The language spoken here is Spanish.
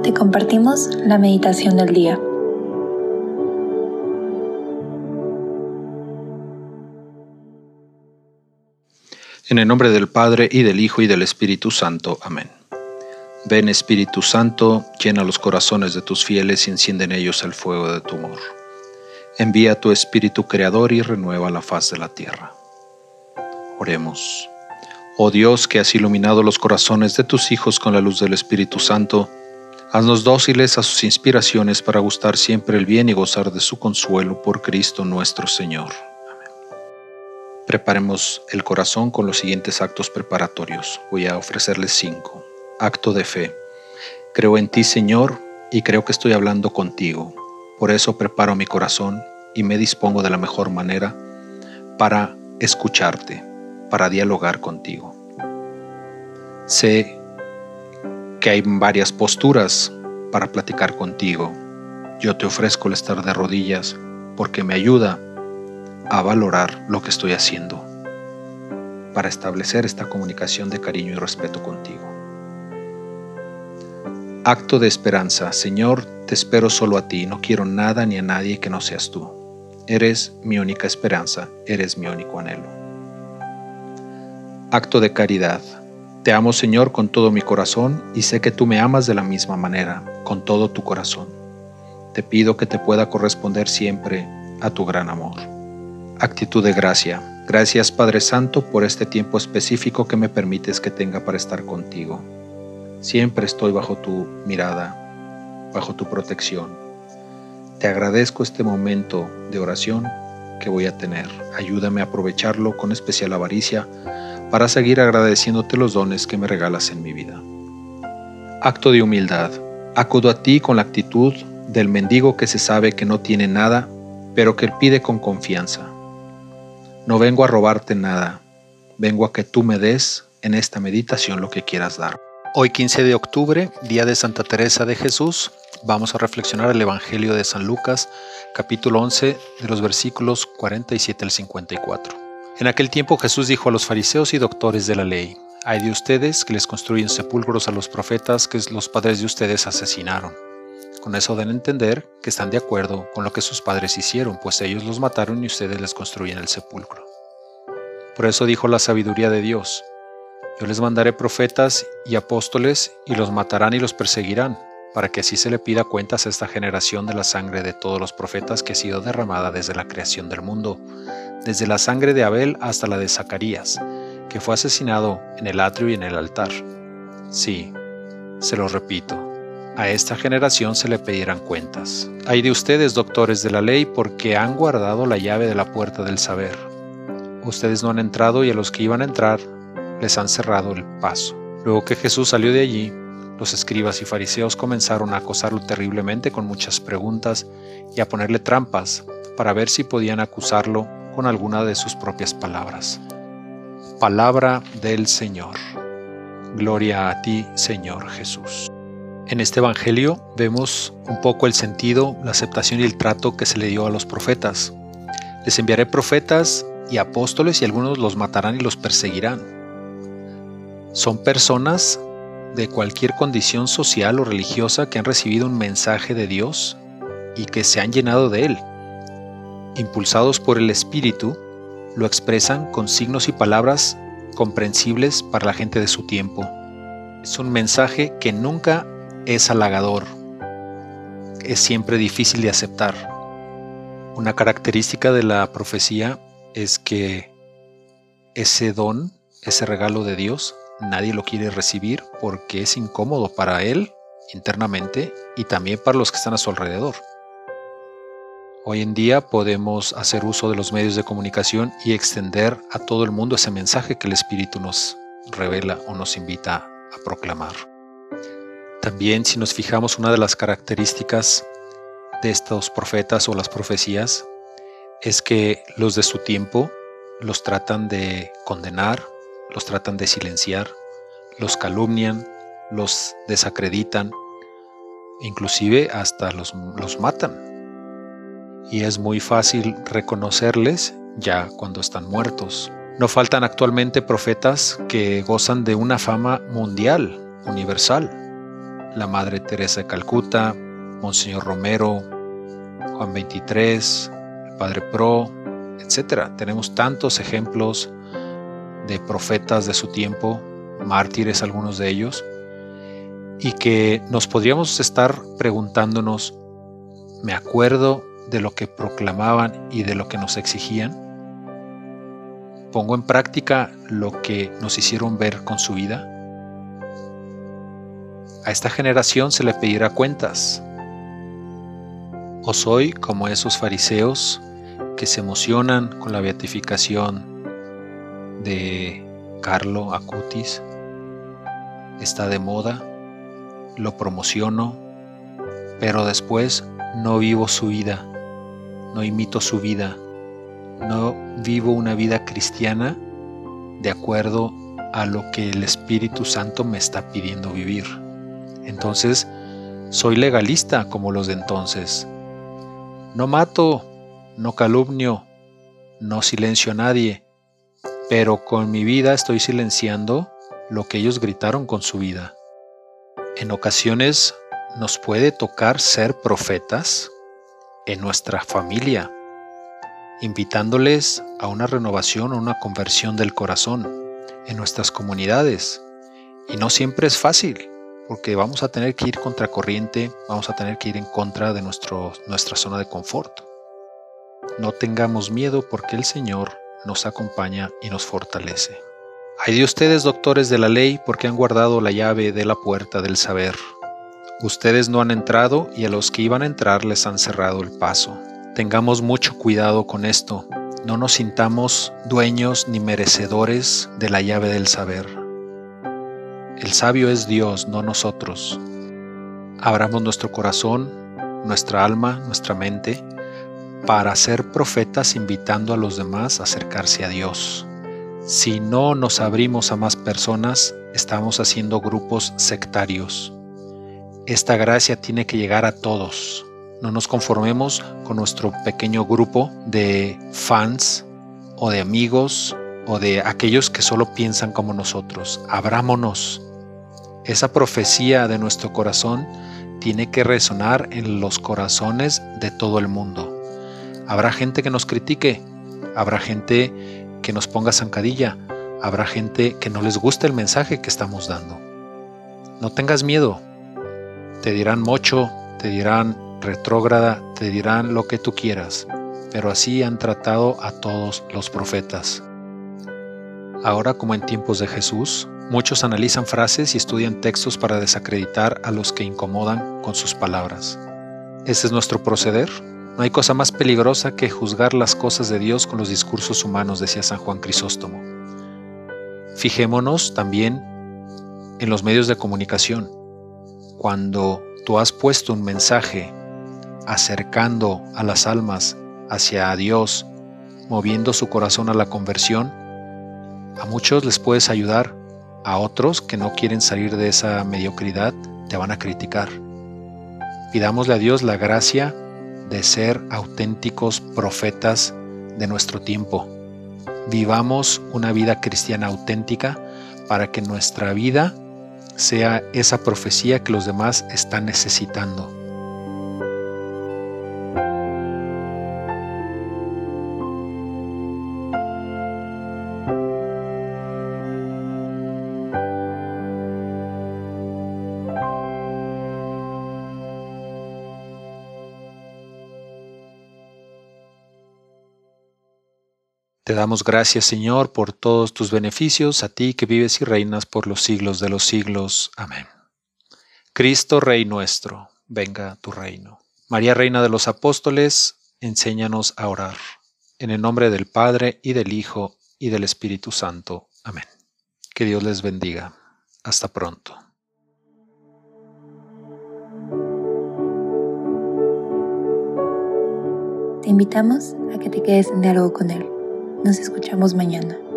te compartimos la meditación del día. En el nombre del Padre, y del Hijo, y del Espíritu Santo. Amén. Ven, Espíritu Santo, llena los corazones de tus fieles y enciende en ellos el fuego de tu amor. Envía tu Espíritu Creador y renueva la faz de la tierra. Oremos. Oh Dios, que has iluminado los corazones de tus hijos con la luz del Espíritu Santo, haznos dóciles a sus inspiraciones para gustar siempre el bien y gozar de su consuelo por Cristo nuestro Señor. Preparemos el corazón con los siguientes actos preparatorios. Voy a ofrecerles 5. Acto de fe. Creo en ti, Señor, y creo que estoy hablando contigo. Por eso preparo mi corazón y me dispongo de la mejor manera para escucharte, para dialogar contigo. Sé que hay varias posturas para platicar contigo. Yo te ofrezco el estar de rodillas porque me ayuda a valorar lo que estoy haciendo para establecer esta comunicación de cariño y respeto contigo. Acto de esperanza. Señor, te espero solo a ti, no quiero nada ni a nadie que no seas tú. Eres mi única esperanza, eres mi único anhelo. Acto de caridad. Te amo, Señor, con todo mi corazón y sé que tú me amas de la misma manera, con todo tu corazón. Te pido que te pueda corresponder siempre a tu gran amor. Actitud de gracia. Gracias, Padre Santo, por este tiempo específico que me permites que tenga para estar contigo. Siempre estoy bajo tu mirada, bajo tu protección. Te agradezco este momento de oración que voy a tener. Ayúdame a aprovecharlo con especial avaricia para seguir agradeciéndote los dones que me regalas en mi vida. Acto de humildad. Acudo a ti con la actitud del mendigo que se sabe que no tiene nada, pero que pide con confianza. No vengo a robarte nada, vengo a que tú me des en esta meditación lo que quieras dar. Hoy 15 de octubre, día de Santa Teresa de Jesús, vamos a reflexionar el Evangelio de San Lucas, capítulo 11, de los versículos 47 al 54. En aquel tiempo Jesús dijo a los fariseos y doctores de la ley: «Ay de ustedes que les construyen sepulcros a los profetas que los padres de ustedes asesinaron». Con eso dan a entender que están de acuerdo con lo que sus padres hicieron, pues ellos los mataron y ustedes les construyen el sepulcro. Por eso dijo la sabiduría de Dios: «Yo les mandaré profetas y apóstoles, y los matarán y los perseguirán, para que así se le pida cuentas a esta generación de la sangre de todos los profetas que ha sido derramada desde la creación del mundo, desde la sangre de Abel hasta la de Zacarías, que fue asesinado en el atrio y en el altar. Sí, se lo repito, a esta generación se le pedirán cuentas. Ay de ustedes, doctores de la ley, porque han guardado la llave de la puerta del saber. Ustedes no han entrado y a los que iban a entrar les han cerrado el paso». Luego que Jesús salió de allí, los escribas y fariseos comenzaron a acosarlo terriblemente con muchas preguntas y a ponerle trampas para ver si podían acusarlo con alguna de sus propias palabras. Palabra del Señor. Gloria a ti, Señor Jesús. En este Evangelio vemos un poco el sentido, la aceptación y el trato que se le dio a los profetas. Les enviaré profetas y apóstoles y algunos los matarán y los perseguirán. Son personas de cualquier condición social o religiosa que han recibido un mensaje de Dios y que se han llenado de él. Impulsados por el Espíritu, lo expresan con signos y palabras comprensibles para la gente de su tiempo. Es un mensaje que nunca es halagador, es siempre difícil de aceptar. Una característica de la profecía es que ese don, ese regalo de Dios, nadie lo quiere recibir porque es incómodo para él internamente y también para los que están a su alrededor. Hoy en día podemos hacer uso de los medios de comunicación y extender a todo el mundo ese mensaje que el Espíritu nos revela o nos invita a proclamar. También, si nos fijamos, una de las características de estos profetas o las profecías es que los de su tiempo los tratan de condenar, los tratan de silenciar, los calumnian, los desacreditan, inclusive hasta los matan. Y es muy fácil reconocerles ya cuando están muertos. No faltan actualmente profetas que gozan de una fama mundial, universal. la Madre Teresa de Calcuta, Monseñor Romero, Juan 23, el Padre Pro, etc. Tenemos tantos ejemplos de profetas de su tiempo, mártires algunos de ellos, y que nos podríamos estar preguntándonos, ¿me acuerdo de lo que proclamaban y de lo que nos exigían? ¿Pongo en práctica lo que nos hicieron ver con su vida? A esta generación se le pedirá cuentas. ¿O soy como esos fariseos que se emocionan con la beatificación de Carlo Acutis? Está de moda, lo promociono, pero después no vivo su vida, no imito su vida, no vivo una vida cristiana de acuerdo a lo que el Espíritu Santo me está pidiendo vivir. Entonces, soy legalista como los de entonces. No mato, no calumnio, no silencio a nadie, pero con mi vida estoy silenciando lo que ellos gritaron con su vida. En ocasiones nos puede tocar ser profetas en nuestra familia, invitándoles a una renovación o una conversión del corazón en nuestras comunidades. Y no siempre es fácil, porque vamos a tener que ir contracorriente, vamos a tener que ir en contra de nuestra zona de confort. No tengamos miedo porque el Señor nos acompaña y nos fortalece. Ay de ustedes, doctores de la ley, porque han guardado la llave de la puerta del saber. Ustedes no han entrado y a los que iban a entrar les han cerrado el paso. Tengamos mucho cuidado con esto. No nos sintamos dueños ni merecedores de la llave del saber. El sabio es Dios, no nosotros. Abramos nuestro corazón, nuestra alma, nuestra mente, para ser profetas invitando a los demás a acercarse a Dios. Si no nos abrimos a más personas, estamos haciendo grupos sectarios. Esta gracia tiene que llegar a todos. No nos conformemos con nuestro pequeño grupo de fans o de amigos o de aquellos que solo piensan como nosotros. Abrámonos. Esa profecía de nuestro corazón tiene que resonar en los corazones de todo el mundo. Habrá gente que nos critique, habrá gente que nos ponga zancadilla, habrá gente que no les guste el mensaje que estamos dando. No tengas miedo. Te dirán mocho, te dirán retrógrada, te dirán lo que tú quieras, pero así han tratado a todos los profetas. Ahora, como en tiempos de Jesús, muchos analizan frases y estudian textos para desacreditar a los que incomodan con sus palabras. ¿Ese es nuestro proceder? No hay cosa más peligrosa que juzgar las cosas de Dios con los discursos humanos, decía San Juan Crisóstomo. Fijémonos también en los medios de comunicación. Cuando tú has puesto un mensaje acercando a las almas hacia Dios, moviendo su corazón a la conversión, a muchos les puedes ayudar, a otros que no quieren salir de esa mediocridad te van a criticar. Pidámosle a Dios la gracia de ser auténticos profetas de nuestro tiempo. Vivamos una vida cristiana auténtica para que nuestra vida sea esa profecía que los demás están necesitando. Te damos gracias, Señor, por todos tus beneficios, a ti que vives y reinas por los siglos de los siglos. Amén. Cristo, Rey nuestro, venga tu reino. María, Reina de los Apóstoles, enséñanos a orar. En el nombre del Padre, y del Hijo, y del Espíritu Santo. Amén. Que Dios les bendiga. Hasta pronto. Te invitamos a que te quedes en diálogo con Él. Nos escuchamos mañana.